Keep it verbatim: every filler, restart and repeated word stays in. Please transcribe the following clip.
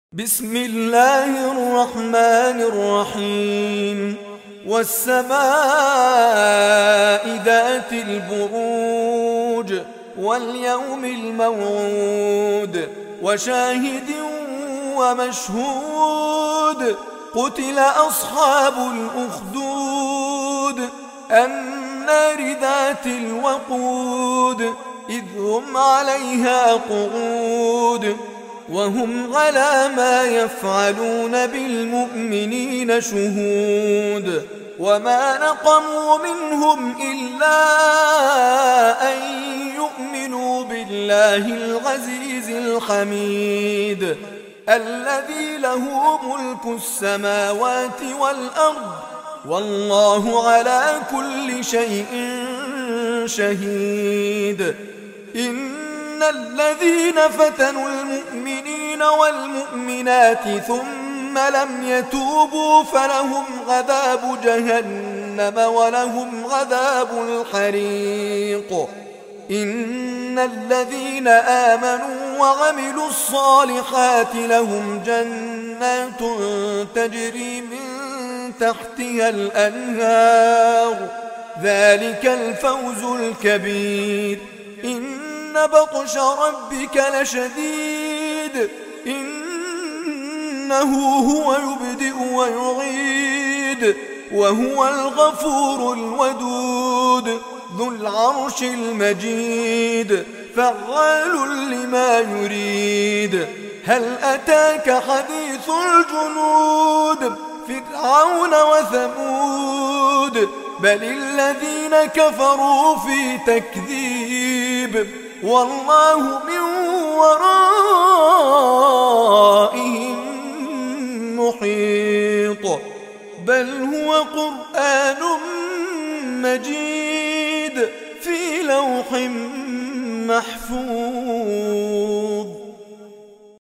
بسم الله الرحمن الرحيم والسماء ذات البروج واليوم الموعود وشاهد ومشهود قتل أصحاب الأخدود النار ذات الوقود إذ هم عليها قعود وهم على ما يفعلون بالمؤمنين شهود وما نقموا منهم إلا أن يؤمنوا بالله العزيز الحميد الذي له ملك السماوات والأرض والله على كل شيء شهيد. إن الذين فتنوا المؤمنين والمؤمنات ثم لم يتوبوا فلهم عذاب جهنم ولهم عذاب الحريق. إن الذين آمنوا وعملوا الصالحات لهم جنات تجري من تحتها الأنهار ذلك الفوز الكبير. إن بطش ربك لشديد إنه هو يبدئ ويعيد وهو الغفور الودود ذو العرش المجيد فعال لما يريد. هل أتاك حديث الجنود فرعون وثمود بل الذين كفروا في تكذيب والله من ورائهم محيط. بل هو قرآن مجيد في لوح محفوظ.